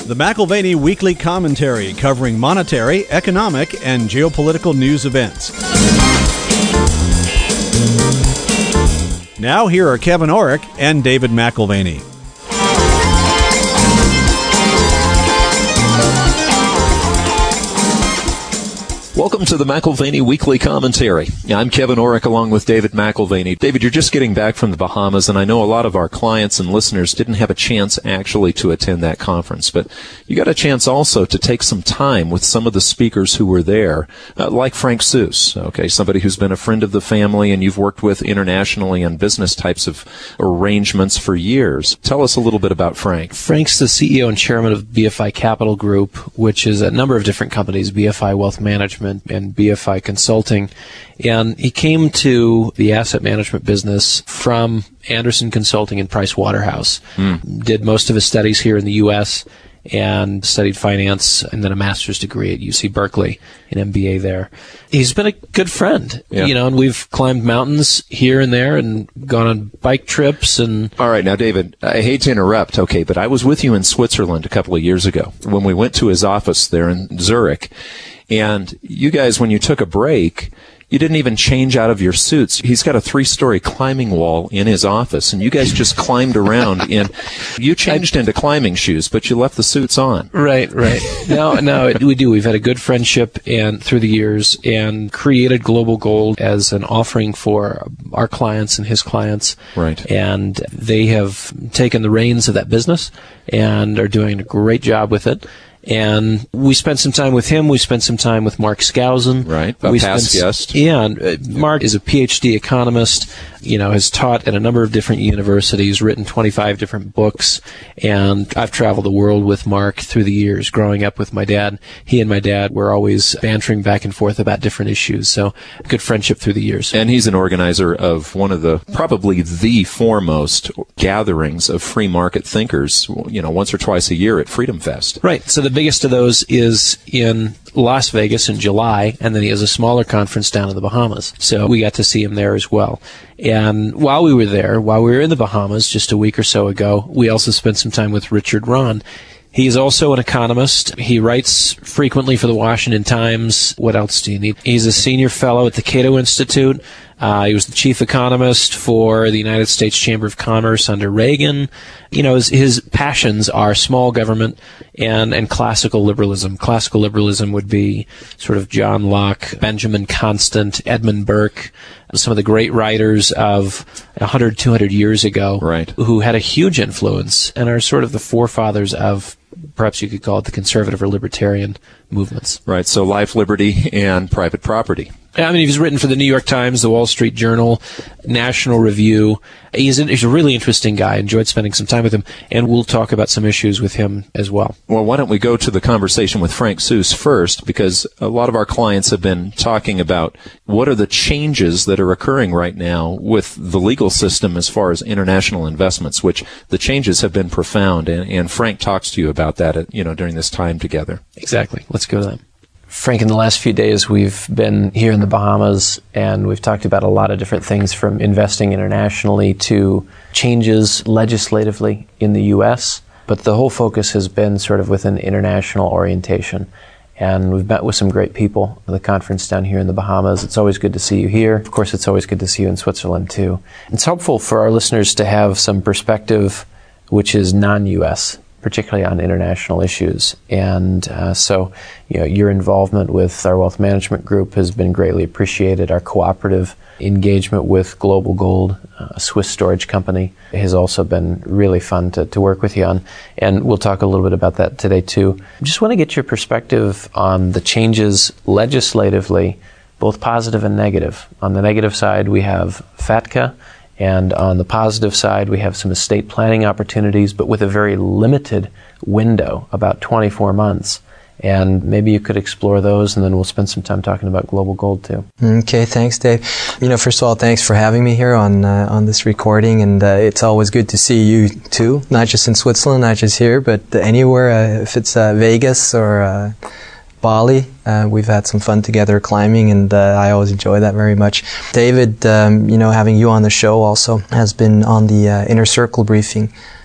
The McAlvany Weekly Commentary, covering monetary, economic, and geopolitical news events. Now here are Kevin Orrick and David McAlvany. Welcome to the McAlvany Weekly Commentary. I'm Kevin Orrick along with David McAlvany. David, you're just getting back from the Bahamas, and I know a lot of our clients and listeners didn't have a chance actually to attend that conference, but you got a chance also to take some time with some of the speakers who were there, like Frank Seuss, okay, somebody who's been a friend of the family and you've worked with internationally on business types of arrangements for years. Tell us a little bit about Frank. Frank's the CEO and chairman of BFI Capital Group, which is a number of different companies, BFI Wealth Management and BFI Consulting. And he came to the asset management business from Anderson Consulting and Price Waterhouse. Did most of his studies here in the U.S. and studied finance and then a master's degree at UC Berkeley, an MBA there. He's been a good friend, and we've climbed mountains here and there and gone on bike trips. And all right, now, David, I hate to interrupt, okay, but I was with you in Switzerland a couple of years ago when we went to his office there in Zurich. And you guys, when you took a break, you didn't even change out of your suits. He's got a 3-story climbing wall in his office, and you guys just climbed around. And you changed into climbing shoes, but you left the suits on. Right. No, we do. We've had a good friendship and through the years, and created Global Gold as an offering for our clients and his clients. Right. And they have taken the reins of that business and are doing a great job with it. And we spent some time with him. We spent some time with Mark Skousen. Right, a past guest. Yeah, and Mark is a PhD economist, has taught at a number of different universities, written 25 different books, and I've traveled the world with Mark through the years, growing up with my dad. He and my dad were always bantering back and forth about different issues, so good friendship through the years. And he's an organizer of one of probably the foremost gatherings of free market thinkers, once or twice a year at Freedom Fest. Right, so the biggest of those is in Las Vegas in July, and then he has a smaller conference down in the Bahamas. So we got to see him there as well. And while we were in the Bahamas just a week or so ago, we also spent some time with Richard Rahn. He's also an economist. He writes frequently for the Washington Times. What else do you need? He's a senior fellow at the Cato Institute. He was the chief economist for the United States Chamber of Commerce under Reagan. His passions are small government and classical liberalism. Classical liberalism would be sort of John Locke, Benjamin Constant, Edmund Burke, some of the great writers of 100, 200 years ago, right, who had a huge influence and are sort of the forefathers of, perhaps you could call it, the conservative or libertarian movements. Right, so life, liberty, and private property. I mean, he's written for the New York Times, the Wall Street Journal, National Review. He's a really interesting guy. I enjoyed spending some time with him, and we'll talk about some issues with him as well. Well, why don't we go to the conversation with Frank Seuss first, because a lot of our clients have been talking about what are the changes that are occurring right now with the legal system as far as international investments, which the changes have been profound, and Frank talks to you about that, during this time together. Exactly. Let's go to that. Frank, in the last few days, we've been here in the Bahamas, and we've talked about a lot of different things, from investing internationally to changes legislatively in the U.S., but the whole focus has been sort of with an international orientation. And we've met with some great people at the conference down here in the Bahamas. It's always good to see you here. Of course, it's always good to see you in Switzerland, too. It's helpful for our listeners to have some perspective which is non-U.S., particularly on international issues. And so your involvement with our wealth management group has been greatly appreciated. Our cooperative engagement with Global Gold, a Swiss storage company, has also been really fun to work with you on. And we'll talk a little bit about that today, too. I just want to get your perspective on the changes legislatively, both positive and negative. On the negative side, we have FATCA, and on the positive side, we have some estate planning opportunities, but with a very limited window, about 24 months. And maybe you could explore those, and then we'll spend some time talking about Global Gold, too. Okay, thanks, Dave. First of all, thanks for having me here on this recording, and it's always good to see you, too, not just in Switzerland, not just here, but anywhere, if it's Vegas or Bali. We've had some fun together climbing, and I always enjoy that very much. David, having you on the show also has been on the Inner Circle briefing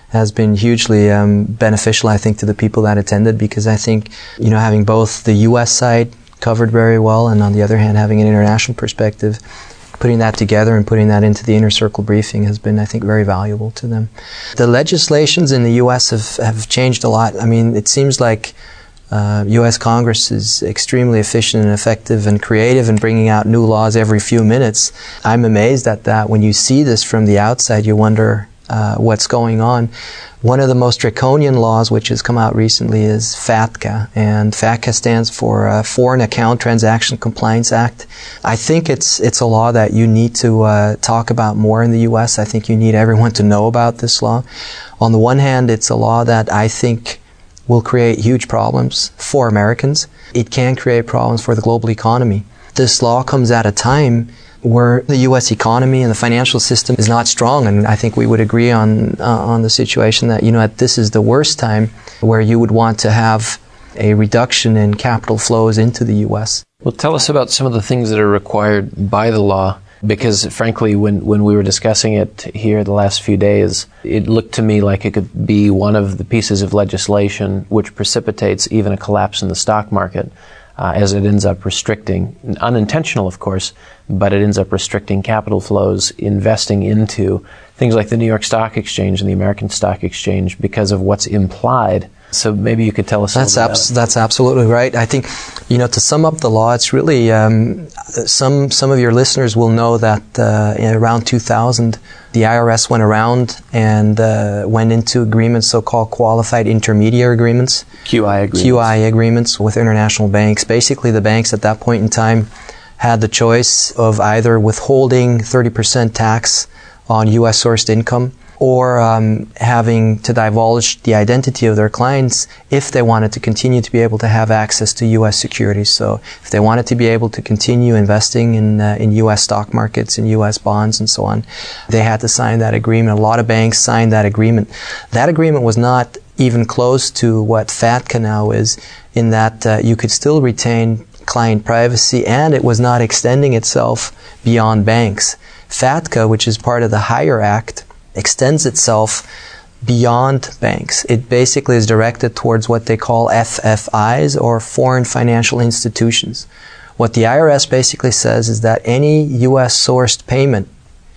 has been hugely beneficial, I think, to the people that attended, because I think, having both the U.S. side covered very well, and on the other hand, having an international perspective, putting that together and putting that into the Inner Circle briefing has been, I think, very valuable to them. The legislations in the U.S. have changed a lot. I mean, it seems like U.S. Congress is extremely efficient and effective and creative in bringing out new laws every few minutes. I'm amazed at that. When you see this from the outside, you wonder what's going on. One of the most draconian laws which has come out recently is FATCA, and FATCA stands for Foreign Account Transaction Compliance Act. I think it's a law that you need to talk about more in the U.S. I think you need everyone to know about this law. On the one hand, it's a law that I think will create huge problems for Americans. It can create problems for the global economy. This law comes at a time where the U.S. economy and the financial system is not strong, and I think we would agree on the situation that this is the worst time where you would want to have a reduction in capital flows into the U.S. Well, tell us about some of the things that are required by the law, because frankly, when we were discussing it here the last few days, it looked to me like it could be one of the pieces of legislation which precipitates even a collapse in the stock market. As it ends up restricting, unintentional of course, but it ends up restricting capital flows, investing into things like the New York Stock Exchange and the American Stock Exchange because of what's implied. So maybe you could tell us a little bit about it. That's absolutely right. I think, to sum up the law, it's really, some of your listeners will know that around 2000, the IRS went around and went into agreements, so-called qualified intermediary agreements. QI agreements with international banks. Basically, the banks at that point in time had the choice of either withholding 30% tax on U.S. sourced income, or having to divulge the identity of their clients if they wanted to continue to be able to have access to U.S. securities. So if they wanted to be able to continue investing in U.S. stock markets, in U.S. bonds, and so on, they had to sign that agreement. A lot of banks signed that agreement. That agreement was not even close to what FATCA now is, in that you could still retain client privacy, and it was not extending itself beyond banks. FATCA, which is part of the Hire Act, extends itself beyond banks. It basically is directed towards what they call FFIs, or foreign financial institutions. What the IRS basically says is that any U.S. sourced payment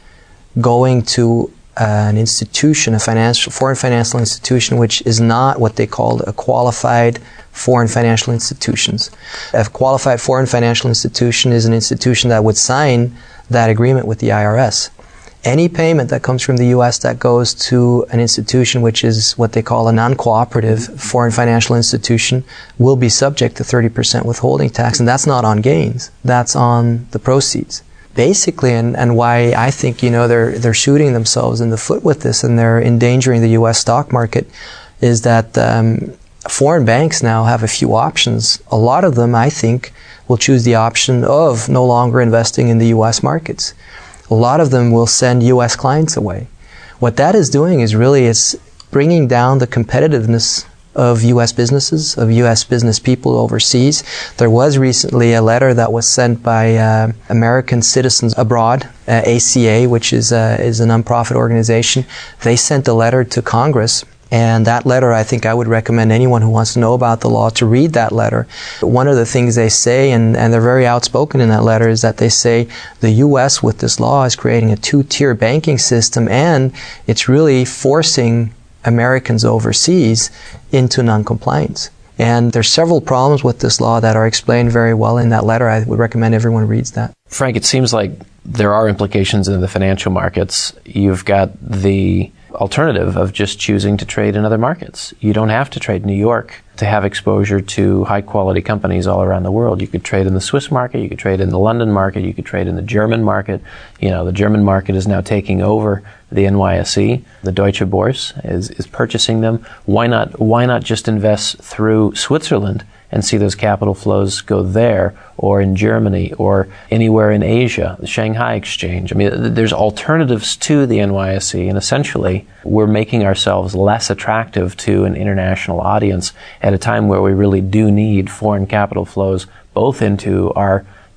going to an institution, a foreign financial institution, which is not what they call a qualified foreign financial institutions. A qualified foreign financial institution is an institution that would sign that agreement with the IRS. Any payment that comes from the U.S. that goes to an institution which is what they call a non-cooperative foreign financial institution will be subject to 30% withholding tax, and that's not on gains, that's on the proceeds. Basically, and why I think, they're shooting themselves in the foot with this and they're endangering the U.S. stock market, is that foreign banks now have a few options. A lot of them, I think, will choose the option of no longer investing in the U.S. markets. A lot of them will send U.S. clients away. What that is doing is really it's bringing down the competitiveness of U.S. businesses, of U.S. business people overseas. There was recently a letter that was sent by American Citizens Abroad, ACA, which is a nonprofit organization. They sent a letter to Congress. And that letter, I think I would recommend anyone who wants to know about the law to read that letter. One of the things they say, and they're very outspoken in that letter, is that they say the U.S. with this law is creating a two-tier banking system, and it's really forcing Americans overseas into non-compliance. And there's several problems with this law that are explained very well in that letter. I would recommend everyone reads that. Frank, it seems like there are implications in the financial markets. You've got the alternative of just choosing to trade in other markets. You don't have to trade New York to have exposure to high-quality companies all around the world. You could trade in the Swiss market, you could trade in the London market, you could trade in the German market. The German market is now taking over the NYSE. The Deutsche Börse is purchasing them. Why not just invest through Switzerland and see those capital flows go there, or in Germany, or anywhere in Asia, the Shanghai Exchange? I mean, there's alternatives to the NYSE, and essentially we're making ourselves less attractive to an international audience at a time where we really do need foreign capital flows both into our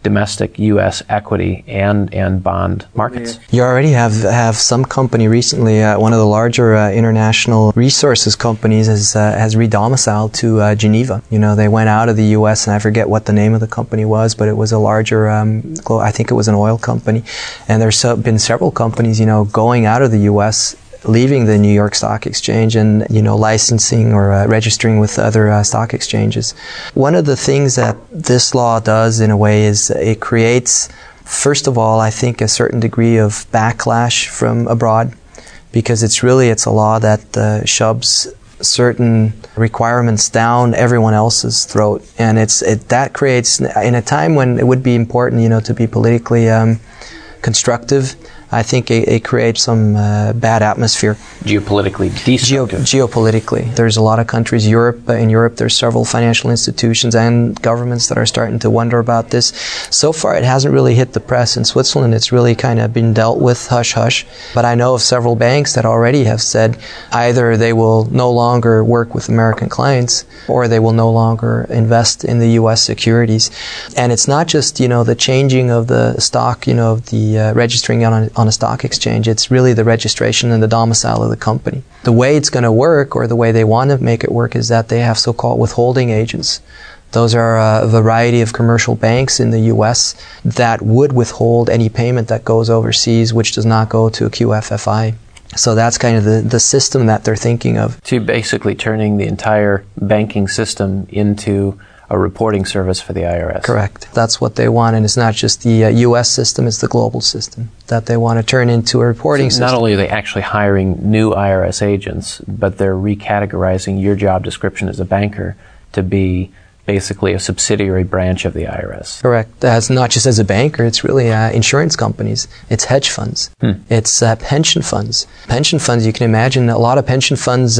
domestic U.S. equity and bond markets. You already have some company recently, one of the larger international resources companies has redomiciled to Geneva. They went out of the U.S., and I forget what the name of the company was, but it was a larger, I think it was an oil company. And there's been several companies, going out of the U.S., leaving the New York Stock Exchange and, licensing or registering with other stock exchanges. One of the things that this law does in a way is it creates, first of all, I think a certain degree of backlash from abroad, because it's a law that shoves certain requirements down everyone else's throat. And that creates, in a time when it would be important, to be politically constructive, I think it creates some bad atmosphere. Geopolitically destructive. Geopolitically. There's a lot of countries. In Europe, there's several financial institutions and governments that are starting to wonder about this. So far, it hasn't really hit the press. In Switzerland, it's really kind of been dealt with hush-hush. But I know of several banks that already have said either they will no longer work with American clients or they will no longer invest in the U.S. securities. And it's not just, the changing of the stock, of the registering on a stock exchange. It's really the registration and the domicile of the company. The way it's going to work, or the way they want to make it work, is that they have so-called withholding agents. Those are a variety of commercial banks in the U.S. that would withhold any payment that goes overseas, which does not go to a QFFI. So that's kind of the system that they're thinking of. To basically turning the entire banking system into a reporting service for the IRS. Correct. That's what they want, and it's not just the U.S. system, it's the global system that they want to turn into a reporting system. Not only are they actually hiring new IRS agents, but they're recategorizing your job description as a banker to be basically a subsidiary branch of the IRS. Correct. That's not just as a banker, it's really insurance companies, it's hedge funds, it's pension funds. Pension funds, you can imagine, a lot of pension funds,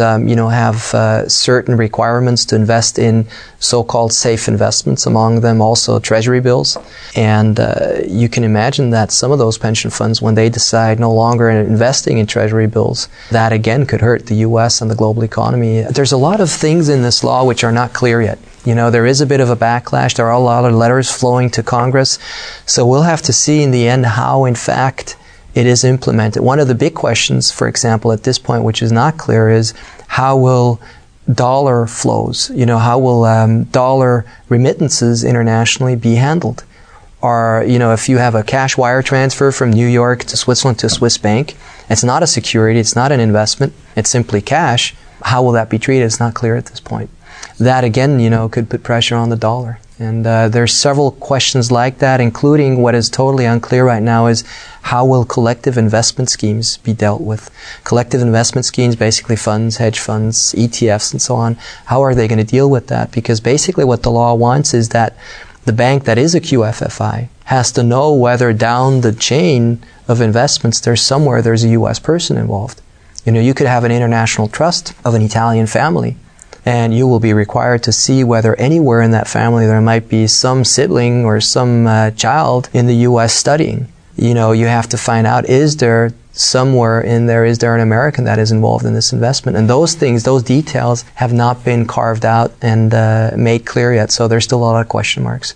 have certain requirements to invest in so-called safe investments, among them also treasury bills. And you can imagine that some of those pension funds, when they decide no longer investing in treasury bills, that again could hurt the U.S. and the global economy. There's a lot of things in this law which are not clear yet. There is a bit of a backlash. There are a lot of letters flowing to Congress. So we'll have to see in the end how, in fact, it is implemented. One of the big questions, for example, at this point, which is not clear, is how will dollar flows, how will dollar remittances internationally be handled? Or, if you have a cash wire transfer from New York to Switzerland to a Swiss bank, it's not a security, it's not an investment, it's simply cash. How will that be treated? It's not clear at this point. That, again, could put pressure on the dollar. And there's several questions like that, including what is totally unclear right now is how will collective investment schemes be dealt with? Collective investment schemes, basically funds, hedge funds, ETFs, and so on. How are they going to deal with that? Because basically what the law wants is that the bank that is a QFFI has to know whether down the chain of investments there's a U.S. person involved. You could have an international trust of an Italian family, and you will be required to see whether anywhere in that family there might be some sibling or some child in the U.S. studying. You have to find out, is there somewhere in there, is there an American that is involved in this investment? And those things, those details have not been carved out and made clear yet, so there's still a lot of question marks.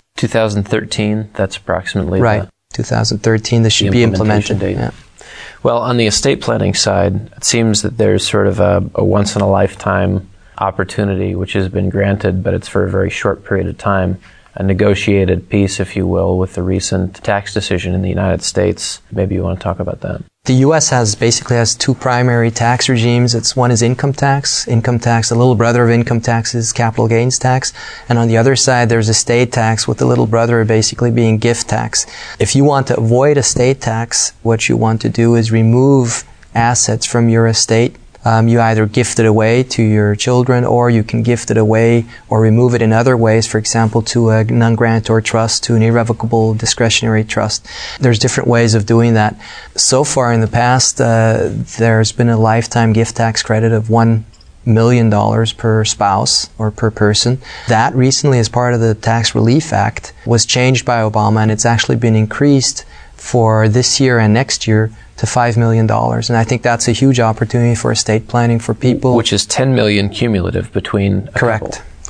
2013, that's approximately right. 2013, this should be implemented. Date. Yeah. Well, on the estate planning side, it seems that there's sort of a once-in-a-lifetime opportunity which has been granted, but it's for a very short period of time, a negotiated peace, if you will, with the recent tax decision in the United States. Maybe you want to talk about that. The U.S. basically has two primary tax regimes. One is income tax. Income tax, the little brother of income tax is capital gains tax. And on the other side, there's estate tax, with the little brother basically being gift tax. If you want to avoid estate tax, what you want to do is remove assets from your estate. You either gift it away to your children, or you can gift it away or remove it in other ways, for example, to a non-grantor trust, to an irrevocable discretionary trust. There's different ways of doing that. So far in the past, there's been a lifetime gift tax credit of $1 million per spouse or per person. That recently, as part of the Tax Relief Act, was changed by Obama, and it's actually been increased for this year and next year to $5 million. And I think that's a huge opportunity for estate planning for people. Which is $10 million cumulative between a Correct. couple.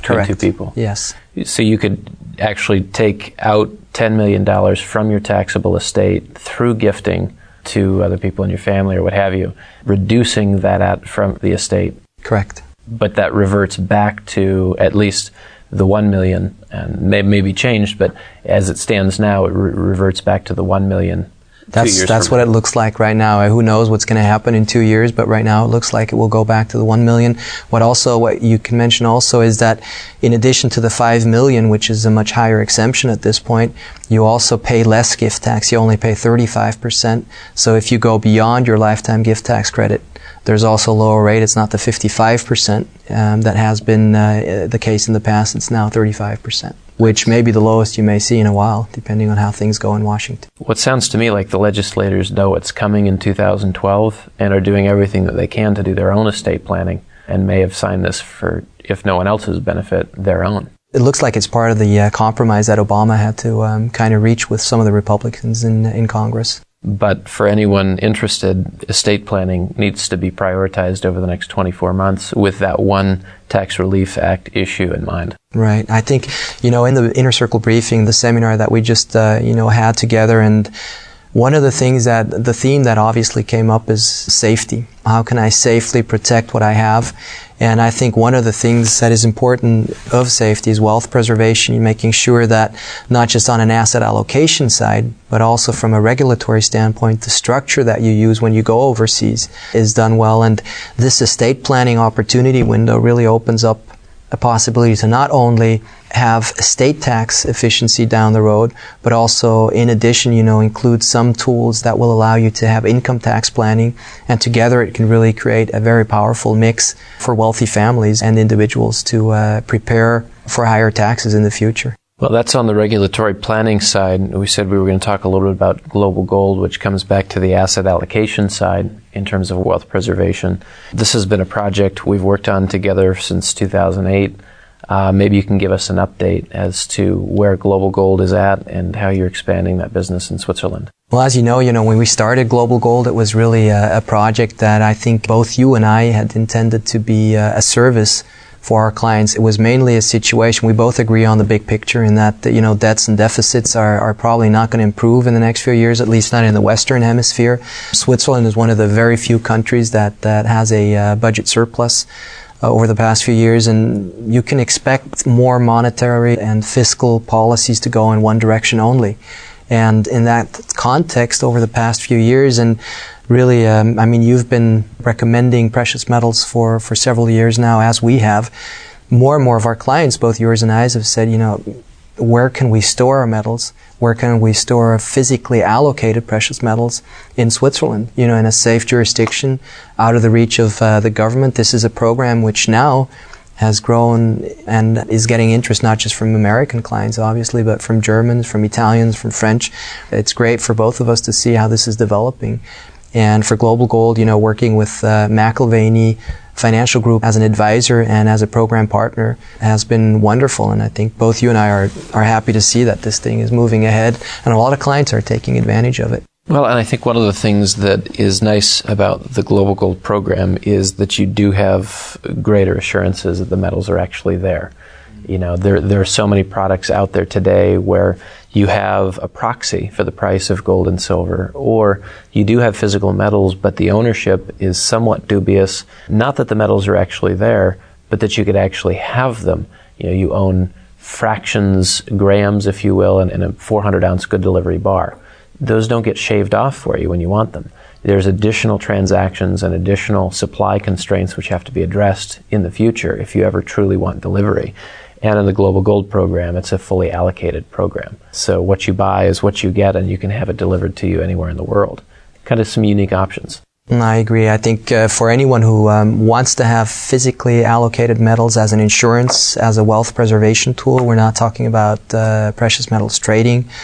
between two people. Yes. So you could actually take out $10 million from your taxable estate through gifting to other people in your family or what have you, reducing that out from the estate. Correct. But that reverts back to at least the 1 million, and may be changed, but as it stands now, it reverts back to the 1 million. That's what it looks like right now. Who knows what's going to happen in 2 years, but right now it looks like it will go back to the 1 million. What you can mention also is that in addition to the 5 million, which is a much higher exemption at this point, you also pay less gift tax. You only pay 35%. So if you go beyond your lifetime gift tax credit, there's also a lower rate. It's not the 55% that has been the case in the past. It's now 35%. Which may be the lowest you may see in a while, depending on how things go in Washington. What sounds to me like the legislators know what's coming in 2012 and are doing everything that they can to do their own estate planning and may have signed this for, if no one else's benefit, their own. It looks like it's part of the compromise that Obama had to kind of reach with some of the Republicans in Congress. But for anyone interested, estate planning needs to be prioritized over the next 24 months with that one Tax Relief Act issue in mind. Right. I think, in the Inner Circle briefing, the seminar that we just, had together, and one of the theme that obviously came up is safety. How can I safely protect what I have? And I think one of the things that is important of safety is wealth preservation, making sure that not just on an asset allocation side, but also from a regulatory standpoint, the structure that you use when you go overseas is done well. And this estate planning opportunity window really opens up a possibility to not only have estate tax efficiency down the road, but also, in addition, include some tools that will allow you to have income tax planning, and together it can really create a very powerful mix for wealthy families and individuals to prepare for higher taxes in the future. Well, that's on the regulatory planning side. We said we were going to talk a little bit about global gold, which comes back to the asset allocation side in terms of wealth preservation. This has been a project we've worked on together since 2008. Maybe you can give us an update as to where Global Gold is at and how you're expanding that business in Switzerland. Well, as you know, when we started Global Gold, it was really a project that I think both you and I had intended to be a service for our clients. It was mainly a situation, we both agree on the big picture in that, debts and deficits are probably not going to improve in the next few years, at least not in the Western Hemisphere. Switzerland is one of the very few countries that has a budget surplus over the past few years, and you can expect more monetary and fiscal policies to go in one direction only. And in that context, over the past few years, and really, you've been recommending precious metals for several years now, as we have. More and more of our clients, both yours and I's, have said, where can we store our metals? Where can we store physically allocated precious metals in Switzerland? In a safe jurisdiction, out of the reach of the government. This is a program which now has grown and is getting interest not just from American clients, obviously, but from Germans, from Italians, from French. It's great for both of us to see how this is developing. And for Global Gold, working with McIlvaney Financial Group as an advisor and as a program partner has been wonderful. And I think both you and I are happy to see that this thing is moving ahead, and a lot of clients are taking advantage of it. Well, and I think one of the things that is nice about the Global Gold program is that you do have greater assurances that the metals are actually there. There are so many products out there today where you have a proxy for the price of gold and silver, or you do have physical metals, but the ownership is somewhat dubious. Not that the metals are actually there, but that you could actually have them. You own fractions, grams, if you will, in a 400-ounce good delivery bar. Those don't get shaved off for you when you want them. There's additional transactions and additional supply constraints which have to be addressed in the future if you ever truly want delivery. And in the Global Gold program, it's a fully allocated program. So what you buy is what you get, and you can have it delivered to you anywhere in the world. Kind of some unique options. I agree. I think for anyone who wants to have physically allocated metals as an insurance, as a wealth preservation tool, we're not talking about precious metals trading.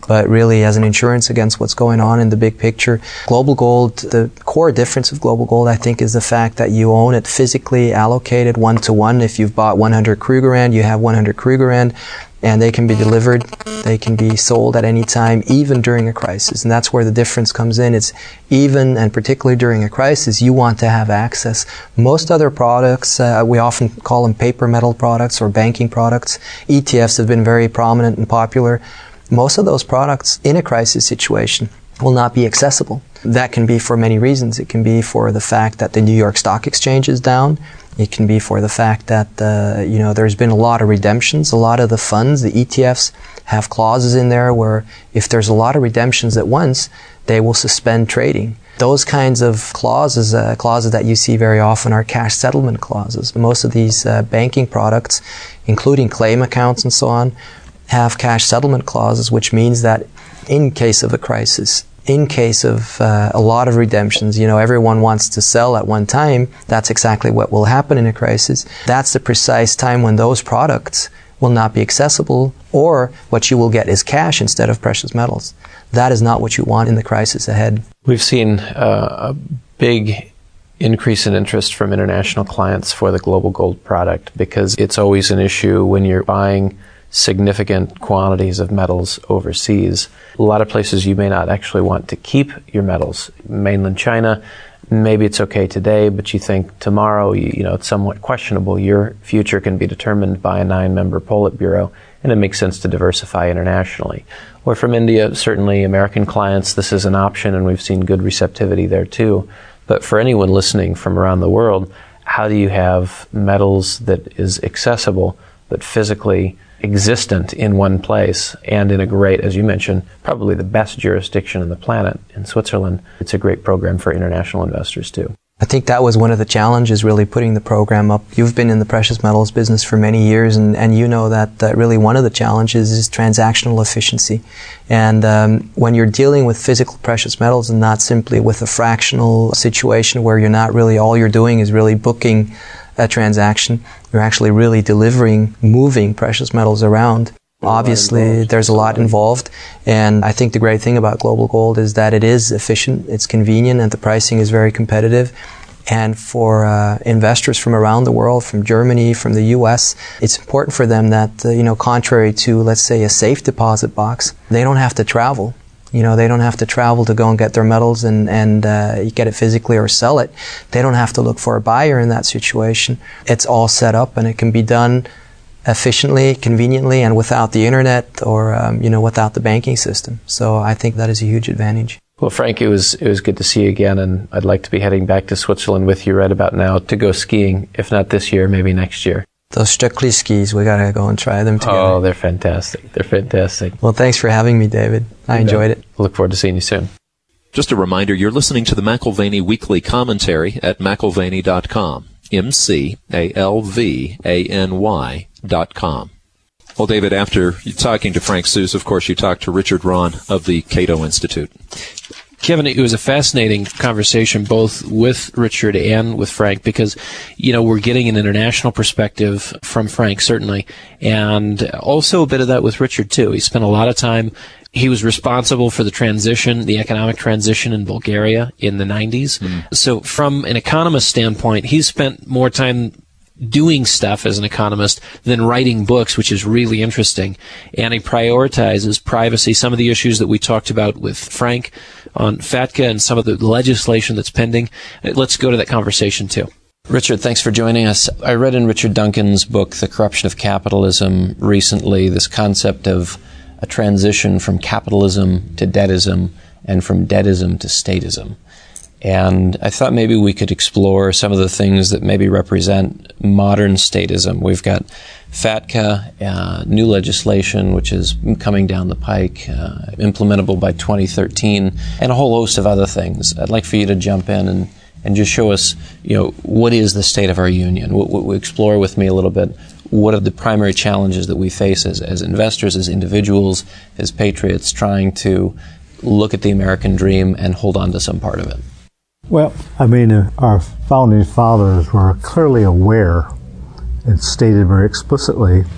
but really as an insurance against what's going on in the big picture. Global Gold, the core difference of Global Gold, I think, is the fact that you own it physically allocated 1-to-1. If you've bought 100 Krugerrand, you have 100 Krugerrand, and they can be delivered, they can be sold at any time, even during a crisis. And that's where the difference comes in. It's even, and particularly during a crisis, you want to have access. Most other products, we often call them paper metal products or banking products. ETFs have been very prominent and popular. Most of those products in a crisis situation will not be accessible. That can be for many reasons. It can be for the fact that the New York Stock Exchange is down. It can be for the fact that, there's been a lot of redemptions. A lot of the funds, the ETFs, have clauses in there where if there's a lot of redemptions at once, they will suspend trading. Those kinds of clauses that you see very often are cash settlement clauses. Most of these banking products, including claim accounts and so on, have cash settlement clauses, which means that in case of a crisis, in case of a lot of redemptions, everyone wants to sell at one time. That's exactly what will happen in a crisis. That's the precise time when those products will not be accessible, or what you will get is cash instead of precious metals. That is not what you want in the crisis ahead. We've seen a big increase in interest from international clients for the Global Gold product because it's always an issue when you're buying significant quantities of metals overseas. A lot of places you may not actually want to keep your metals. Mainland China, maybe it's okay today, but you think tomorrow, it's somewhat questionable. Your future can be determined by a 9-member Politburo, and it makes sense to diversify internationally. Or from India, certainly American clients, this is an option, and we've seen good receptivity there too. But for anyone listening from around the world, how do you have metals that is accessible but physically existent in one place and in a great, as you mentioned, probably the best jurisdiction on the planet in Switzerland? It's a great program for international investors too. I think that was one of the challenges, really putting the program up. You've been in the precious metals business for many years, and you know that really one of the challenges is transactional efficiency. And when you're dealing with physical precious metals and not simply with a fractional situation where you're not really, all you're doing is really booking a transaction, you're actually really moving precious metals around. Obviously, there's a lot involved, and I think the great thing about Global Gold is that it is efficient, it's convenient, and the pricing is very competitive. And for investors from around the world, from Germany, from the U.S., it's important for them that, contrary to, let's say, a safe deposit box, they don't have to travel. They don't have to travel to go and get their metals and get it physically or sell it. They don't have to look for a buyer in that situation. It's all set up, and it can be done efficiently, conveniently, and without the internet or without the banking system. So I think that is a huge advantage. Well, Frank, it was good to see you again, and I'd like to be heading back to Switzerland with you right about now to go skiing, if not this year, maybe next year. Those Stöckli skis, we gotta go and try them together. Oh, they're fantastic. They're fantastic. Well, thanks for having me, David. I enjoyed it. Look forward to seeing you soon. Just a reminder, you're listening to the McAlvany Weekly Commentary at McAlvany.com. McAlvany.com. Well, David, after talking to Frank Suess, of course, you talked to Richard Rahn of the Cato Institute. Kevin, it was a fascinating conversation both with Richard and with Frank because, we're getting an international perspective from Frank, certainly, and also a bit of that with Richard, too. He spent a lot of time. He was responsible for the economic transition in Bulgaria in the 90s. So from an economist standpoint, he's spent more time doing stuff as an economist than writing books, which is really interesting. And he prioritizes privacy, some of the issues that we talked about with Frank on FATCA and some of the legislation that's pending. Let's go to that conversation too. Richard, thanks for joining us. I read in Richard Duncan's book, The Corruption of Capitalism, recently this concept of a transition from capitalism to debtism and from debtism to statism. And I thought maybe we could explore some of the things that maybe represent modern statism. We've got FATCA, new legislation, which is coming down the pike, implementable by 2013, and a whole host of other things. I'd like for you to jump in and just show us, what is the state of our union? Explore with me a little bit. What are the primary challenges that we face as investors, as individuals, as patriots, trying to look at the American dream and hold on to some part of it? Well, our founding fathers were clearly aware and stated very explicitly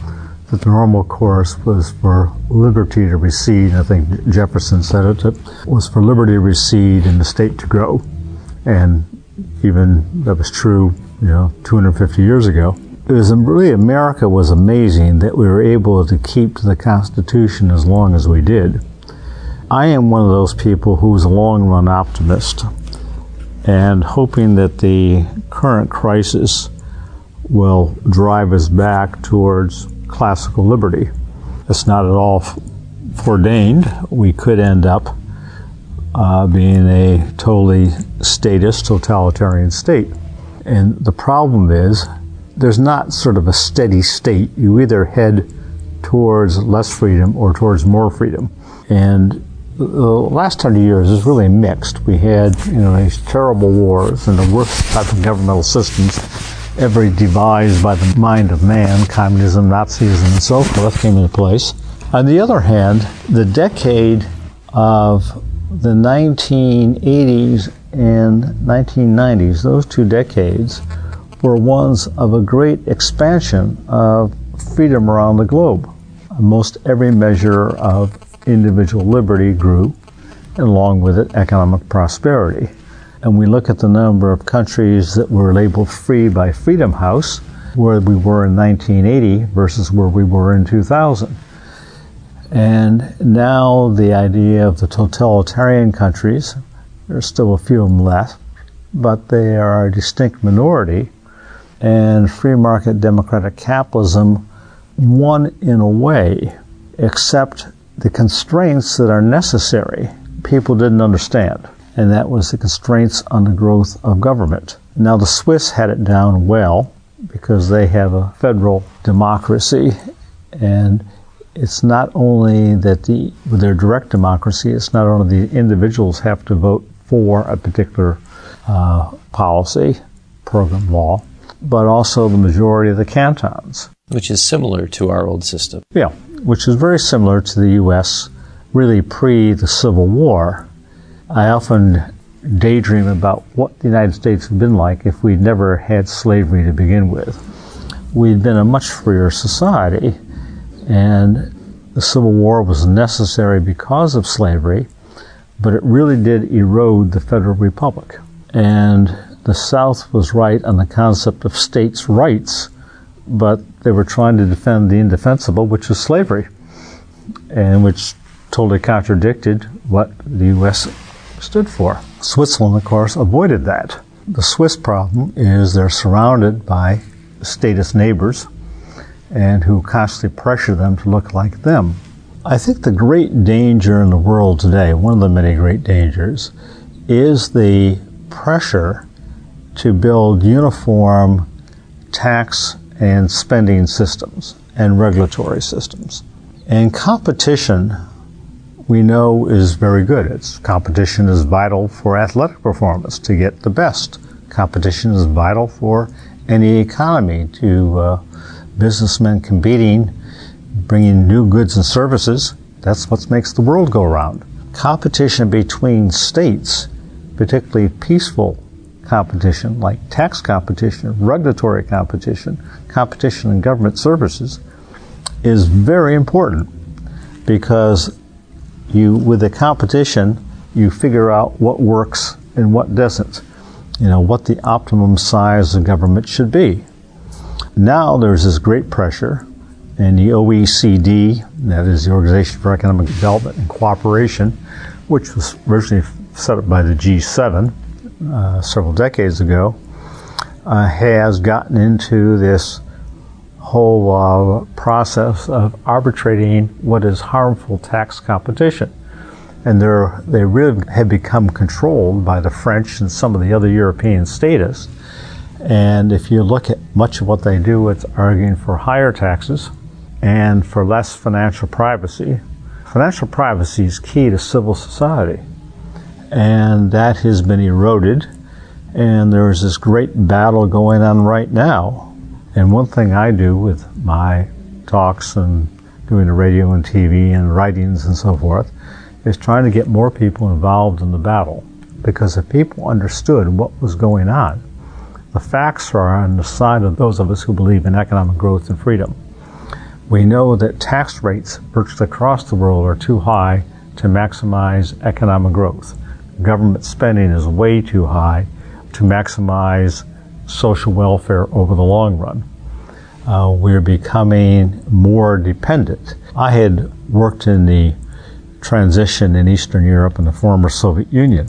that the normal course was for liberty to recede. I think Jefferson said it was for liberty to recede and the state to grow. And even that was true, 250 years ago. It was really, America was amazing that we were able to keep to the Constitution as long as we did. I am one of those people who's a long-run optimist and hoping that the current crisis will drive us back towards classical liberty. It's not at all foreordained. We could end up being a totally statist, totalitarian state. And the problem is, there's not sort of a steady state. You either head towards less freedom or towards more freedom. And the last 100 years is really mixed. We had, these terrible wars and the worst type of governmental systems ever devised by the mind of man. Communism, Nazism, and so forth came into place. On the other hand, the decade of the 1980s and 1990s, those two decades, were ones of a great expansion of freedom around the globe. Most every measure of individual liberty grew, and along with it, economic prosperity. And we look at the number of countries that were labeled free by Freedom House, where we were in 1980 versus where we were in 2000. And now the idea of the totalitarian countries, there's still a few of them left, but they are a distinct minority. And free market democratic capitalism won in a way, except the constraints that are necessary, people didn't understand. And that was the constraints on the growth of government. Now the Swiss had it down well because they have a federal democracy, and it's not only that with their direct democracy, it's not only the individuals have to vote for a particular policy, program, law, but also the majority of the cantons. Which is similar to our old system. Yeah, which is very similar to the U.S., really pre the Civil War. I often daydream about what the United States had been like if we'd never had slavery to begin with. We'd been a much freer society, and the Civil War was necessary because of slavery, but it really did erode the Federal Republic. And the South was right on the concept of states' rights, but they were trying to defend the indefensible, which is slavery, and which totally contradicted what the U.S. stood for. Switzerland, of course, avoided that. The Swiss problem is they're surrounded by statist neighbors and who constantly pressure them to look like them. I think the great danger in the world today, one of the many great dangers, is the pressure to build uniform tax and spending systems and regulatory systems. And competition, we know, is very good. Competition is vital for athletic performance, to get the best. Competition is vital for any economy, to businessmen competing, bringing new goods and services. That's what makes the world go around. Competition between states, particularly peaceful competition, like tax competition, regulatory competition, competition in government services, is very important, because with the competition, you figure out what works and what doesn't, what the optimum size of government should be. Now there's this great pressure, and the OECD, that is the Organization for Economic Development and Cooperation, which was originally set up by the G7 several decades ago, has gotten into this whole process of arbitrating what is harmful tax competition. And they really have become controlled by the French and some of the other European statists. And if you look at much of what they do, it's arguing for higher taxes and for less financial privacy. Financial privacy is key to civil society, and that has been eroded. And there's this great battle going on right now. And one thing I do with my talks and doing the radio and TV and writings and so forth is trying to get more people involved in the battle. Because if people understood what was going on, the facts are on the side of those of us who believe in economic growth and freedom. We know that tax rates virtually across the world are too high to maximize economic growth. Government spending is way too high to maximize social welfare over the long run. We're becoming more dependent. I had worked in the transition in Eastern Europe and the former Soviet Union,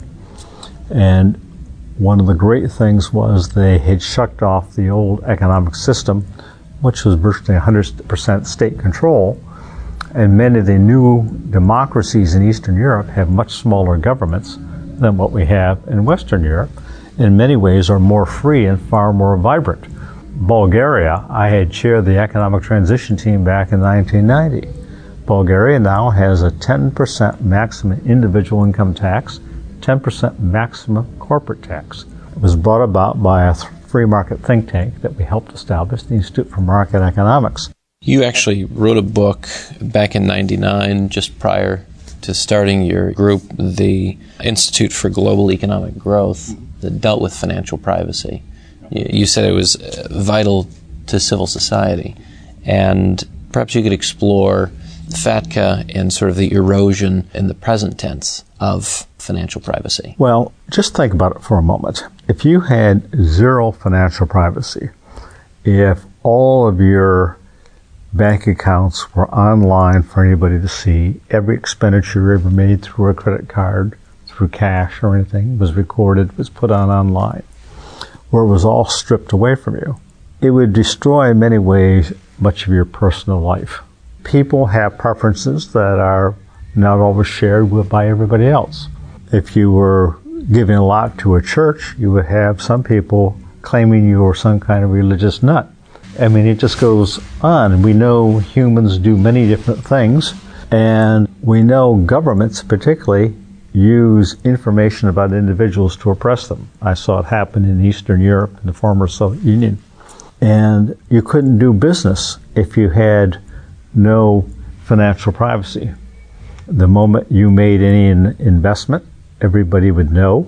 and one of the great things was they had shucked off the old economic system, which was virtually 100% state control, and many of the new democracies in Eastern Europe have much smaller governments than what we have in Western Europe. In many ways are more free and far more vibrant. Bulgaria, I had chaired the economic transition team back in 1990. Bulgaria now has a 10% maximum individual income tax, 10% maximum corporate tax. It was brought about by a free market think tank that we helped establish, the Institute for Market Economics. You actually wrote a book back in '99, just prior to starting your group, the Institute for Global Economic Growth, that dealt with financial privacy. You said it was vital to civil society, and perhaps you could explore FATCA and sort of the erosion in the present tense of financial privacy. Well, just think about it for a moment. If you had zero financial privacy, if all of your bank accounts were online for anybody to see, every expenditure ever made through a credit card, through cash or anything, was recorded, was put on online, where it was all stripped away from you, it would destroy in many ways much of your personal life. People have preferences that are not always shared by everybody else. If you were giving a lot to a church, you would have some people claiming you were some kind of religious nut. I mean, it just goes on. And we know humans do many different things, and we know governments particularly use information about individuals to oppress them. I saw it happen in Eastern Europe, in the former Soviet Union. And you couldn't do business if you had no financial privacy. The moment you made any investment, everybody would know.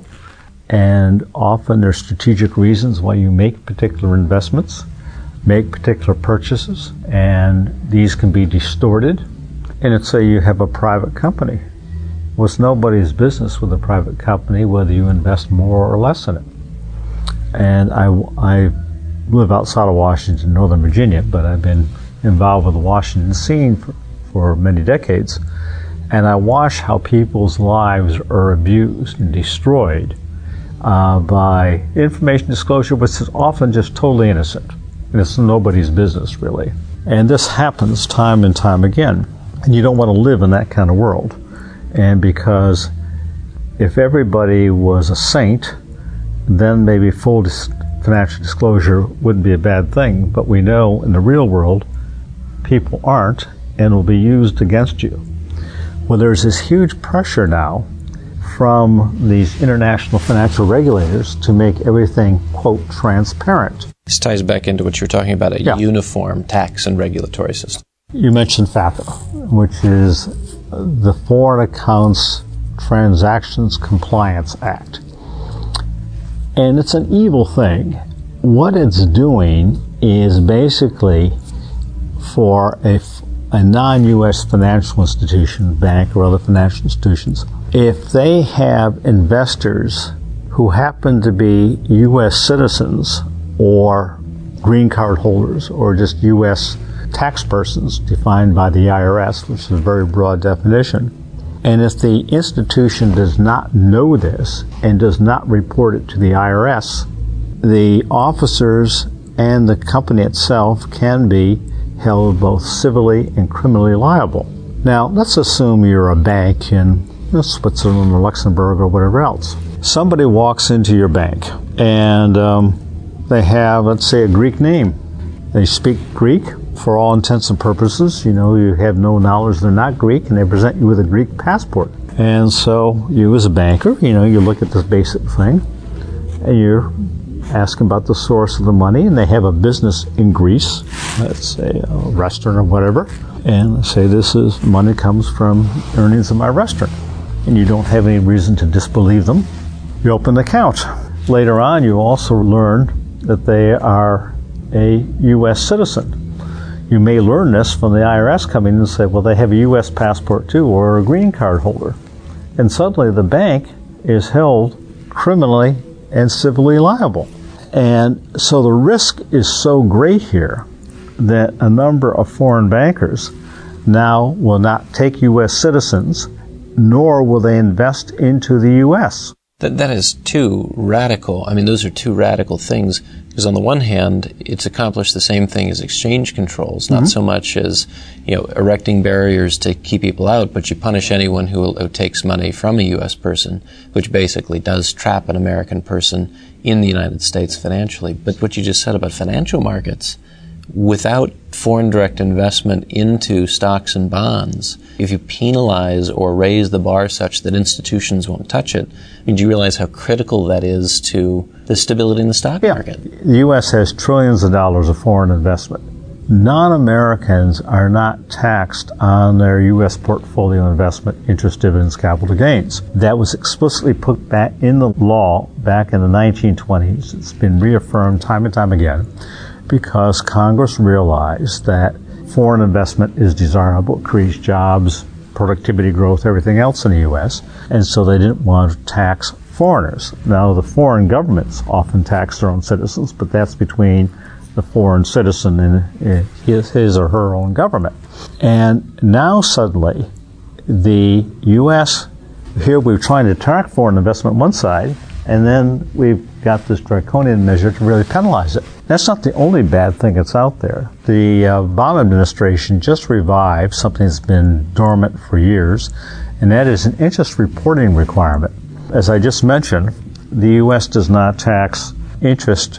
And often there's strategic reasons why you make particular investments, make particular purchases, and these can be distorted. And let's say you have a private company. Well, it's nobody's business with a private company whether you invest more or less in it. And I live outside of Washington, Northern Virginia, but I've been involved with the Washington scene for many decades. And I watch how people's lives are abused and destroyed by information disclosure, which is often just totally innocent. And it's nobody's business, really. And this happens time and time again. And you don't want to live in that kind of world. And because if everybody was a saint, then maybe full financial disclosure wouldn't be a bad thing. But we know in the real world, people aren't and will be used against you. Well, there's this huge pressure now from these international financial regulators to make everything, quote, transparent. This ties back into what you're talking about, a uniform tax and regulatory system. You mentioned FATCA, which is the Foreign Accounts Transactions Compliance Act. And it's an evil thing. What it's doing is basically for a non-U.S. financial institution, bank or other financial institutions, if they have investors who happen to be U.S. citizens or green card holders or just U.S. tax persons defined by the IRS, which is a very broad definition, and if the institution does not know this and does not report it to the IRS, the officers and the company itself can be held both civilly and criminally liable. Now, let's assume you're a bank in Switzerland or Luxembourg or whatever else. Somebody walks into your bank and they have, let's say, a Greek name. They speak Greek for all intents and purposes. You know, you have no knowledge they're not Greek, and they present you with a Greek passport. And so you as a banker, you look at this basic thing and you're asking about the source of the money, and they have a business in Greece, let's say a restaurant or whatever, and say money comes from earnings of my restaurant. And you don't have any reason to disbelieve them. You open the account. Later on, you also learn that they are a U.S. citizen. you may learn this from the IRS coming in and say, well, they have a U.S. passport too, or a green card holder. And suddenly the bank is held criminally and civilly liable. And so the risk is so great here that a number of foreign bankers now will not take U.S. citizens, nor will they invest into the U.S. That is too radical. I mean, those are two radical things. Because on the one hand, it's accomplished the same thing as exchange controls, not so much as, erecting barriers to keep people out, but you punish anyone who takes money from a U.S. person, which basically does trap an American person in the United States financially. But what you just said about financial markets, without foreign direct investment into stocks and bonds, if you penalize or raise the bar such that institutions won't touch it, do you realize how critical that is to the stability in the stock market? The U.S. has trillions of dollars of foreign investment. Non-Americans are not taxed on their U.S. portfolio investment, interest, dividends, capital gains. That was explicitly put back in the law back in the 1920s. It's been reaffirmed time and time again, because Congress realized that foreign investment is desirable, it creates jobs, productivity growth, everything else in the U.S., and so they didn't want to tax foreigners. Now, the foreign governments often tax their own citizens, but that's between the foreign citizen and his or her own government. And now suddenly, the U.S., here we're trying to attract foreign investment on one side, and then we've got this draconian measure to really penalize it. That's not the only bad thing that's out there. The Obama administration just revived something that's been dormant for years, and that is an interest reporting requirement. As I just mentioned, the U.S. does not tax interest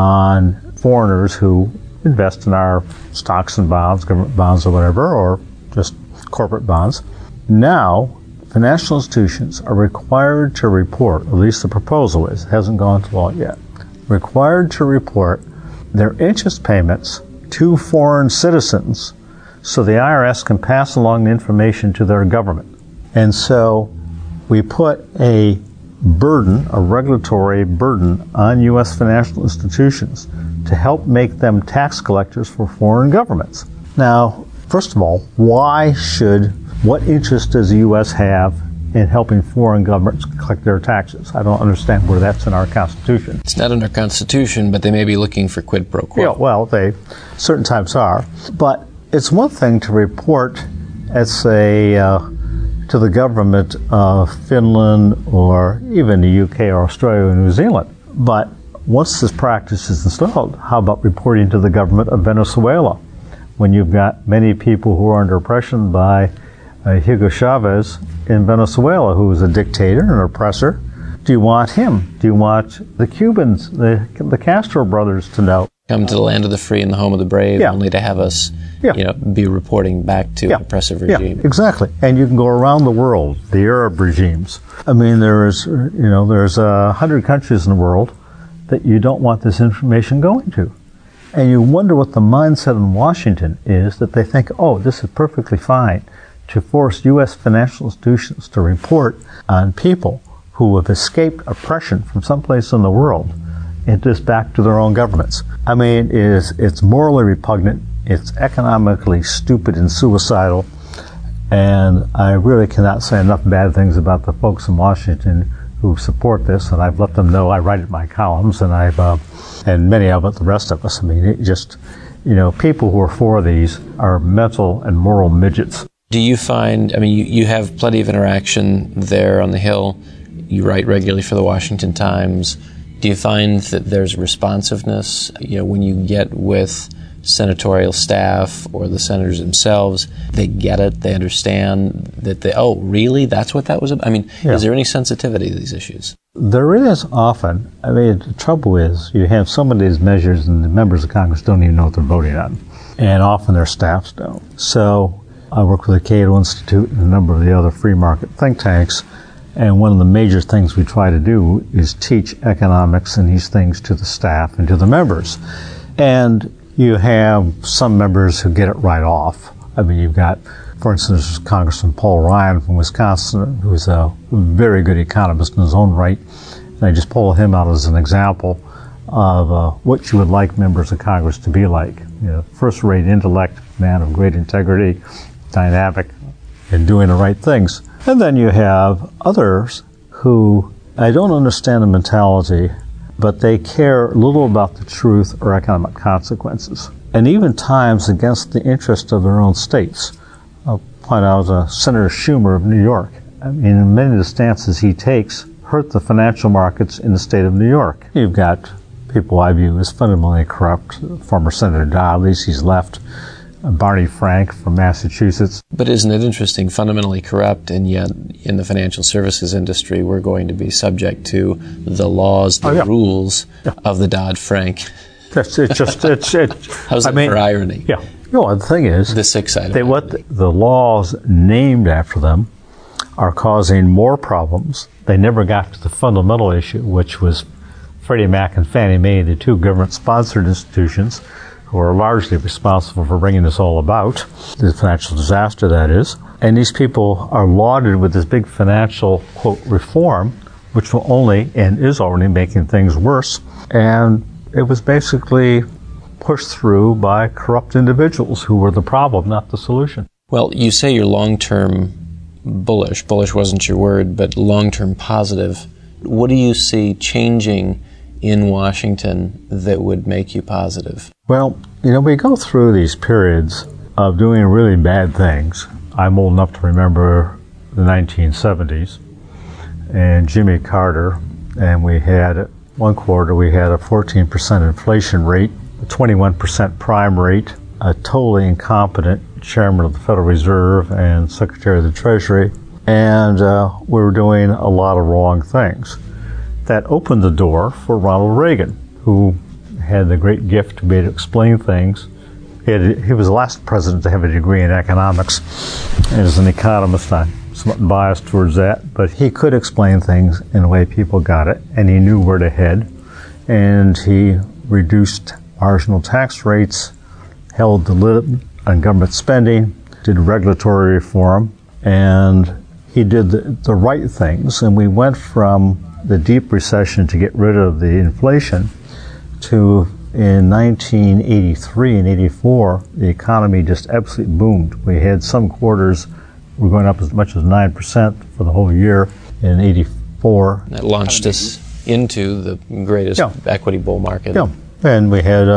on foreigners who invest in our stocks and bonds, government bonds or whatever, or just corporate bonds. Now, financial institutions are required to report, at least the proposal is, it hasn't gone to law yet, required to report their interest payments to foreign citizens so the IRS can pass along the information to their government. And so we put a burden, a regulatory burden, on U.S. financial institutions to help make them tax collectors for foreign governments. Now, first of all, what interest does the U.S. have in helping foreign governments collect their taxes? I don't understand where that's in our Constitution. It's not in our Constitution, but they may be looking for quid pro quo. Yeah, well, they certain times are. But it's one thing to report, let's say, to the government of Finland or even the UK or Australia or New Zealand. But once this practice is installed, how about reporting to the government of Venezuela, when you've got many people who are under oppression by Hugo Chavez in Venezuela, who is a dictator and an oppressor? Do you want him? Do you want the Cubans, the Castro brothers to know? Come to the land of the free and the home of the brave, only to have us be reporting back to an oppressive regime. Yeah, exactly. And you can go around the world, the Arab regimes. I mean, there's 100 countries in the world that you don't want this information going to. And you wonder what the mindset in Washington is, that they think, this is perfectly fine to force U.S. financial institutions to report on people who have escaped oppression from someplace in the world and just back to their own governments. I mean, it's morally repugnant, it's economically stupid and suicidal, and I really cannot say enough bad things about the folks in Washington who support this, and I've let them know. I write it in my columns, and and many of the rest of us. I mean, it just, people who are for these are mental and moral midgets. Do you find, you have plenty of interaction there on the Hill. You write regularly for the Washington Times. Do you find that there's responsiveness, when you get with senatorial staff or the senators themselves, they get it, they understand that really? That's what that was about? Is there any sensitivity to these issues? There is often. The trouble is you have some of these measures and the members of Congress don't even know what they're voting on. And often their staffs don't. So I work with the Cato Institute and a number of the other free market think tanks. And one of the major things we try to do is teach economics and these things to the staff and to the members. And you have some members who get it right off. You've got, for instance, Congressman Paul Ryan from Wisconsin, who's a very good economist in his own right. And I just pull him out as an example of what you would like members of Congress to be like. first-rate intellect, man of great integrity, dynamic, and doing the right things. And then you have others who, I don't understand the mentality, but they care little about the truth or economic consequences, and even times against the interest of their own states. I'll point out Senator Schumer of New York. I mean, in many of the stances he takes hurt the financial markets in the state of New York. You've got people I view as fundamentally corrupt. Former Senator Dodd, at least he's left. Barney Frank from Massachusetts. But isn't it interesting, fundamentally corrupt, and yet in the financial services industry we're going to be subject to the laws, the rules of the Dodd-Frank. How's that for irony? Yeah. The thing is, the sick side the laws named after them are causing more problems. They never got to the fundamental issue, which was Freddie Mac and Fannie Mae, the two government-sponsored institutions, who are largely responsible for bringing this all about, the financial disaster, that is. And these people are lauded with this big financial, quote, reform, which will only, and is already making things worse. And it was basically pushed through by corrupt individuals who were the problem, not the solution. Well, you say you're long-term bullish. Bullish wasn't your word, but long-term positive. What do you see changing in Washington that would make you positive? Well, we go through these periods of doing really bad things. I'm old enough to remember the 1970s and Jimmy Carter, and we had one quarter we had a 14% inflation rate, a 21% prime rate, a totally incompetent chairman of the Federal Reserve and Secretary of the Treasury, and we were doing a lot of wrong things. That opened the door for Ronald Reagan, who had the great gift to be able to explain things. He was the last president to have a degree in economics, and as an economist, I'm somewhat biased towards that, but he could explain things in a way people got it, and he knew where to head, and he reduced marginal tax rates, held the lid on government spending, did regulatory reform, and he did the right things, and we went from the deep recession to get rid of the inflation to, in 1983 and 84, the economy just absolutely boomed. We had some quarters were going up as much as 9% for the whole year in 84. That launched us into the greatest equity bull market. Yeah, and we had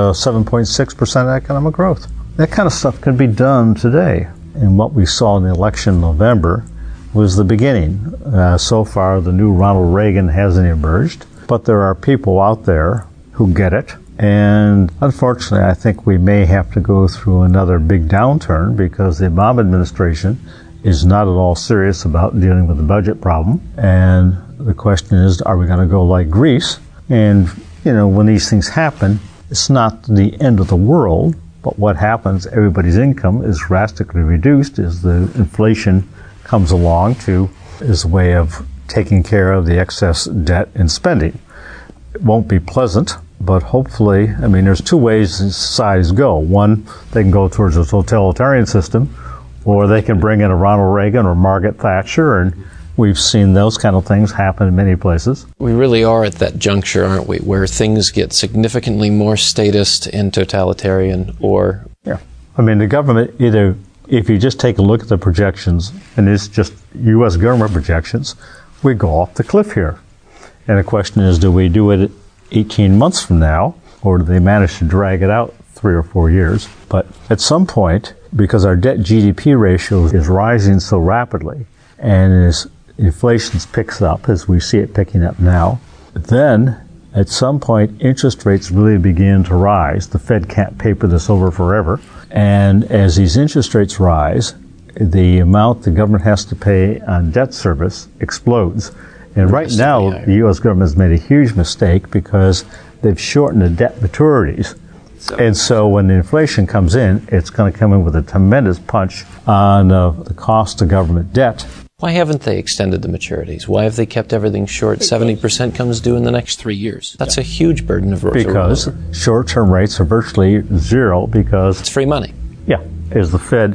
7.6% economic growth. That kind of stuff can be done today. And what we saw in the election in November was the beginning. So far, the new Ronald Reagan hasn't emerged, but there are people out there who get it. And unfortunately, I think we may have to go through another big downturn because the Obama administration is not at all serious about dealing with the budget problem. And the question is, are we going to go like Greece? And, when these things happen, it's not the end of the world, but what happens, everybody's income is drastically reduced as the inflation comes along as a way of taking care of the excess debt and spending. It won't be pleasant, but hopefully, there's two ways societies go. One, they can go towards a totalitarian system, or they can bring in a Ronald Reagan or Margaret Thatcher, and we've seen those kind of things happen in many places. We really are at that juncture, aren't we, where things get significantly more statist and totalitarian, or... Yeah. The government either, if you just take a look at the projections, and it's just U.S. government projections, we go off the cliff here. And the question is, do we do it 18 months from now, or do they manage to drag it out 3 or 4 years? But at some point, because our debt-GDP ratio is rising so rapidly, and as inflation picks up, as we see it picking up now, then at some point interest rates really begin to rise. The Fed can't paper this over forever. And as these interest rates rise, the amount the government has to pay on debt service explodes. And right now, the U.S. government has made a huge mistake because they've shortened the debt maturities. And so when the inflation comes in, it's going to come in with a tremendous punch on the cost of government debt. Why haven't they extended the maturities? Why have they kept everything short? 70% comes due in the next 3 years. That's a huge burden of because short-term rates are virtually zero because... It's free money. Yeah. As the Fed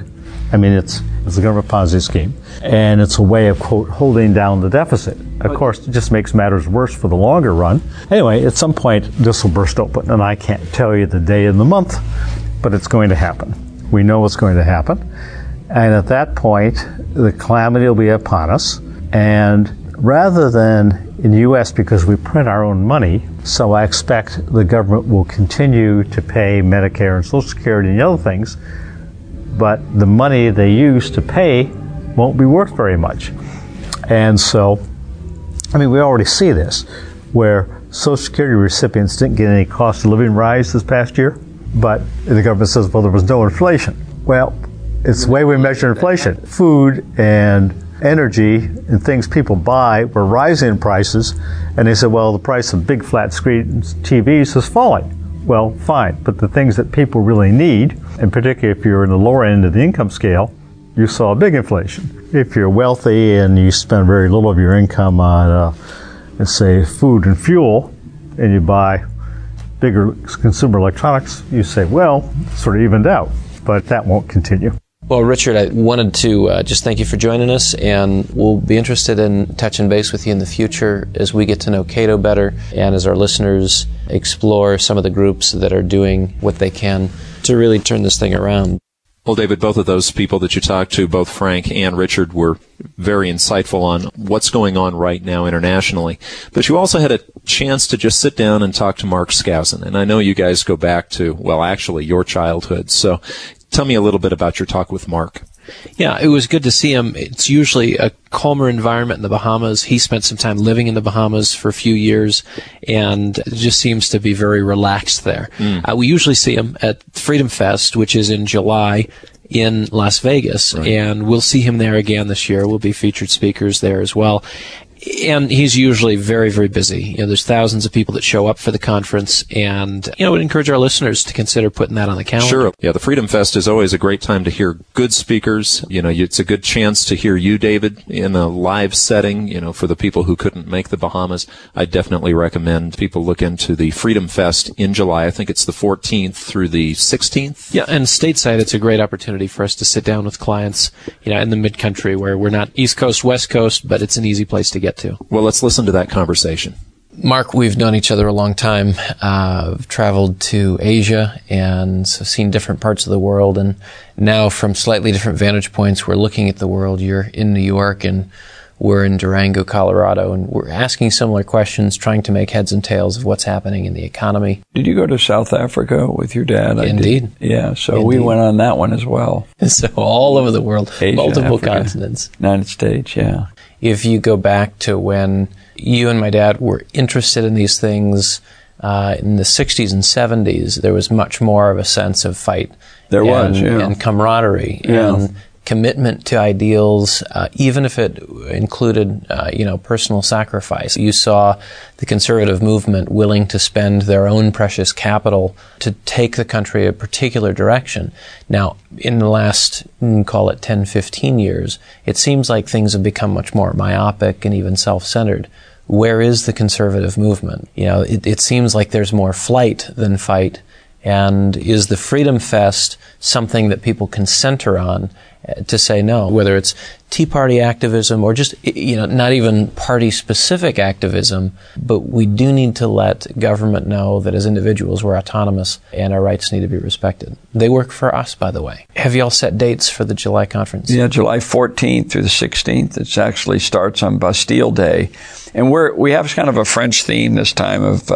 I mean, it's a government Ponzi scheme, and it's a way of, quote, holding down the deficit. Of course, it just makes matters worse for the longer run. Anyway, at some point, this will burst open, and I can't tell you the day and the month, but it's going to happen. We know it's going to happen. And at that point, the calamity will be upon us. And rather than in the U.S., because we print our own money, so I expect the government will continue to pay Medicare and Social Security and the other things, but the money they use to pay won't be worth very much. And so, I mean, we already see this, where Social Security recipients didn't get any cost of living rise this past year, but the government says, well, there was no inflation. Well, it's the way we measure inflation. Food and energy and things people buy were rising in prices, and they said, well, the price of big flat screen TVs is falling. Well, fine, but the things that people really need, and particularly if you're in the lower end of the income scale, you saw a big inflation. If you're wealthy and you spend very little of your income on, let's say, food and fuel, and you buy bigger consumer electronics, you say, well, it's sort of evened out, but that won't continue. Well, Richard, I wanted to just thank you for joining us, and we'll be interested in touching base with you in the future as we get to know Cato better and as our listeners explore some of the groups that are doing what they can to really turn this thing around. Well, David, both of those people that you talked to, both Frank and Richard, were very insightful on what's going on right now internationally. But you also had a chance to just sit down and talk to Mark Skousen. And I know you guys go back to, well, actually, your childhood. So tell me a little bit about your talk with Mark. Yeah, it was good to see him. It's usually a calmer environment in the Bahamas. He spent some time living in the Bahamas for a few years, and it just seems to be very relaxed there. We usually see him at Freedom Fest, which is in July in Las Vegas, right. And we'll see him there again this year. We'll be featured speakers there as well. And he's usually very, very busy. You know, there's thousands of people that show up for the conference, and, you know, I would encourage our listeners to consider putting that on the calendar. Sure. Yeah, the Freedom Fest is always a great time to hear good speakers. You know, it's a good chance to hear you, David, in a live setting. You know, for the people who couldn't make the Bahamas, I definitely recommend people look into the Freedom Fest in July. I think it's the 14th through the 16th. Yeah, and stateside, it's a great opportunity for us to sit down with clients, you know, in the mid-country where we're not East Coast, West Coast, but it's an easy place to get to. Well, let's listen to that conversation. Mark, we've known each other a long time. I've traveled to Asia and seen different parts of the world, and now from slightly different vantage points, we're looking at the world. You're in New York, and we're in Durango, Colorado, and we're asking similar questions, trying to make heads and tails of what's happening in the economy. Did you go to South Africa with your dad? Indeed. Yeah, so we went on that one as well. So all over the world, Asia, multiple Africa, continents. United States, yeah. If you go back to when you and my dad were interested in these things in the 60s and 70s, there was much more of a sense of fight. And camaraderie. Yeah. And commitment to ideals, even if it included, personal sacrifice. You saw the conservative movement willing to spend their own precious capital to take the country a particular direction. Now, in the last, call it 10, 15 years, it seems like things have become much more myopic and even self-centered. Where is the conservative movement? You know, it seems like there's more flight than fight. And is the Freedom Fest something that people can center on to say no, whether it's Tea Party activism or just, not even party-specific activism, but we do need to let government know that as individuals we're autonomous and our rights need to be respected. They work for us, by the way. Have you all set dates for the July conference? Yeah, July 14th through the 16th. It actually starts on Bastille Day. And we have kind of a French theme this time of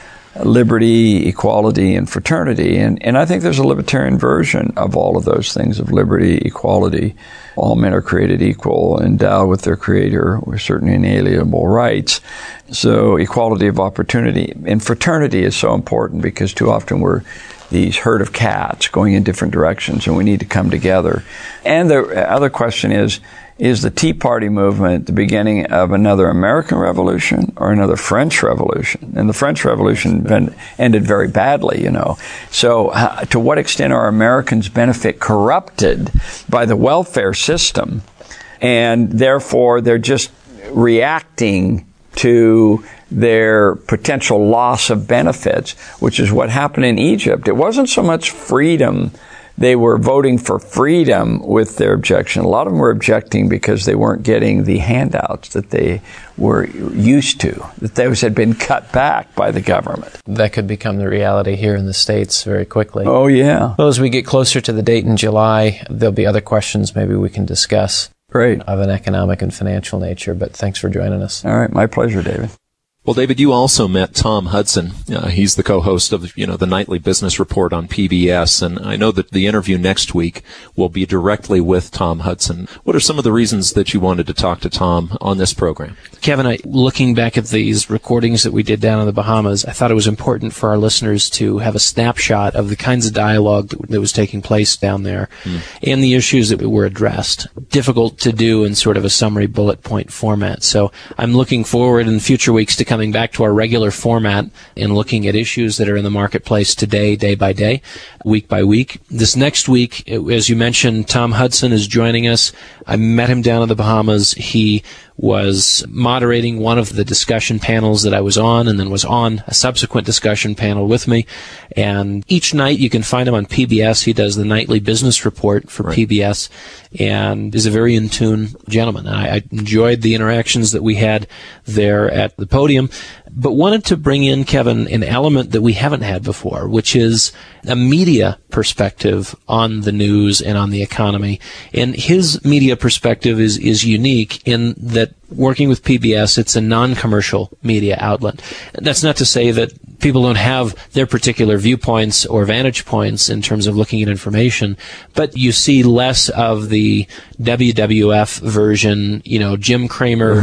liberty, equality, and fraternity. And I think there's a libertarian version of all of those things, of liberty, equality. All men are created equal, endowed with their Creator with certain inalienable rights. So equality of opportunity. And fraternity is so important because too often we're these herd of cats going in different directions, and we need to come together. And the other question is the Tea Party movement the beginning of another American Revolution or another French Revolution? And the French Revolution ended very badly, you know. So to what extent are Americans benefit corrupted by the welfare system, and therefore they're just reacting to their potential loss of benefits, which is what happened in Egypt. It wasn't so much freedom they were voting for freedom with their objection. A lot of them were objecting because they weren't getting the handouts that they were used to, that those had been cut back by the government. That could become the reality here in the States very quickly. Oh, yeah. Well, as we get closer to the date in July, there'll be other questions maybe we can discuss. Great. Of an economic and financial nature, but thanks for joining us. All right, my pleasure, David. Well, David, you also met Tom Hudson. He's the co-host of, the Nightly Business Report on PBS, and I know that the interview next week will be directly with Tom Hudson. What are some of the reasons that you wanted to talk to Tom on this program? Kevin, looking back at these recordings that we did down in the Bahamas, I thought it was important for our listeners to have a snapshot of the kinds of dialogue that was taking place down there and the issues that were addressed. Difficult to do in sort of a summary bullet point format. So I'm looking forward in future weeks to coming back to our regular format and looking at issues that are in the marketplace today, day by day, week by week. This next week, as you mentioned, Tom Hudson is joining us. I met him down in the Bahamas. He was moderating one of the discussion panels that I was on, and then was on a subsequent discussion panel with me. And each night you can find him on PBS. He does the Nightly Business Report for PBS and is a very in-tune gentleman. I enjoyed the interactions that we had there at the podium, but wanted to bring in, Kevin, an element that we haven't had before, which is a media perspective on the news and on the economy. And his media perspective is unique in that working with PBS, it's a non-commercial media outlet. That's not to say that people don't have their particular viewpoints or vantage points in terms of looking at information, but you see less of the WWF version, Jim Cramer,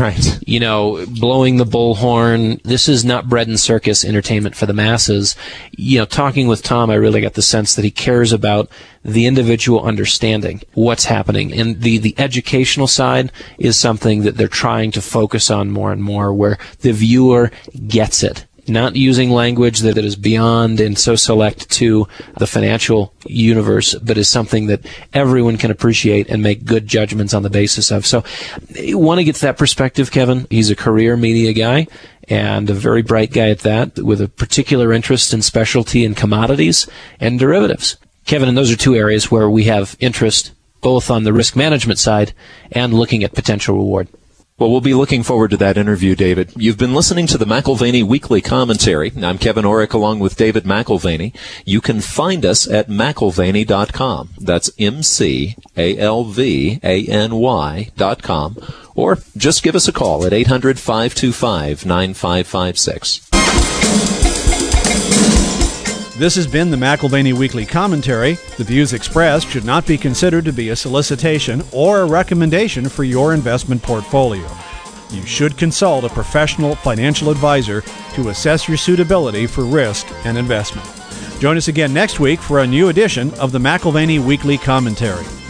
blowing the bullhorn. This is not bread and circus entertainment for the masses. Talking with Tom, I really got the sense that he cares about the individual understanding what's happening. And the educational side is something that they're trying to focus on more and more, where the viewer gets it. Not using language that is beyond and so select to the financial universe, but is something that everyone can appreciate and make good judgments on the basis of. So you want to get that perspective, Kevin. He's a career media guy and a very bright guy at that, with a particular interest in specialty and commodities and derivatives. Kevin, and those are two areas where we have interest, both on the risk management side and looking at potential reward. Well, we'll be looking forward to that interview, David. You've been listening to the McAlvany Weekly Commentary. I'm Kevin Orrick along with David McAlvany. You can find us at McAlvany.com. That's McAlvany.com. Or just give us a call at 800-525-9556. This has been the McAlvany Weekly Commentary. The views expressed should not be considered to be a solicitation or a recommendation for your investment portfolio. You should consult a professional financial advisor to assess your suitability for risk and investment. Join us again next week for a new edition of the McAlvany Weekly Commentary.